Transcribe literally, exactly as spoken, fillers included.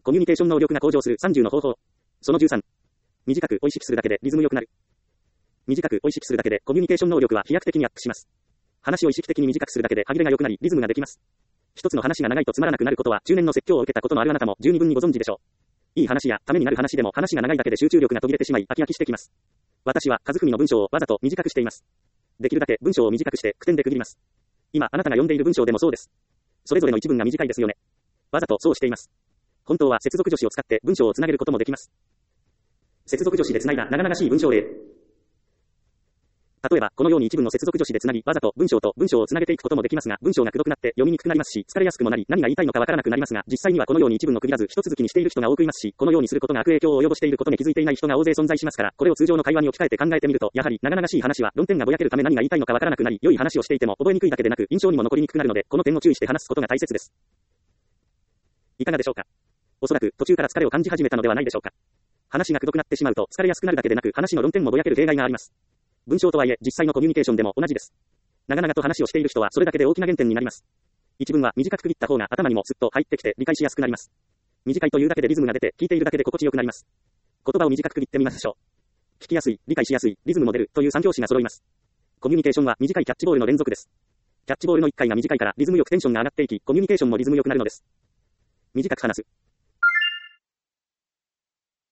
コミュニケーション能力が向上するさんじゅうの方法。そのじゅうさん。短くを意識するだけでリズム良くなる。短くを意識するだけでコミュニケーション能力は飛躍的にアップします。話を意識的に短くするだけで歯切れが良くなりリズムができます。一つの話が長いとつまらなくなることは中年の説教を受けたことのあるあなたも十二分にご存知でしょう。いい話やためになる話でも話が長いだけで集中力が途切れてしまい飽き飽きしてきます。私は数組の文章をわざと短くしています。できるだけ文章を短くして句点で区切ります。今あなたが読んでいる文章でもそうです。それぞれの一文が短いですよね。わざとそうしています。本当は接続助詞を使って文章をつなげることもできます。接続助詞でつないだ長々しい文章例。例えば、このように一文の接続助詞でつなぎ、わざと文章と文章をつなげていくこともできますが、文章がくどくなって読みにくくなりますし、疲れやすくもなり、何が言いたいのかわからなくなりますが、実際にはこのように一文の区切らず一続きにしている人が多くいますし、このようにすることが悪影響を及ぼしていることに気づいていない人が大勢存在しますから、これを通常の会話に置き換えて考えてみると、やはり長々しい話は論点がぼやけるため何が言いたいのかわからなくなり、良い話をしていても覚えにくいだけでなく、印象にも残りにくくなるので、この点を注意して話すことが大切です。いかがでしょうか。おそらく途中から疲れを感じ始めたのではないでしょうか。話がくどくなってしまうと疲れやすくなるだけでなく、話の論点もぼやける弊害があります。文章とはいえ、実際のコミュニケーションでも同じです。長々と話をしている人はそれだけで大きな減点になります。一文は短く区切った方が頭にもすっと入ってきて理解しやすくなります。短いというだけでリズムが出て、聞いているだけで心地よくなります。言葉を短く区切ってみましょう。聞きやすい、理解しやすい、リズムも出るという三拍子が揃います。コミュニケーションは短いキャッチボールの連続です。キャッチボールのいっかいが短いからリズムよくテンションが上がっていき、コミュニケーションもリズムよくなるのです。短く話す。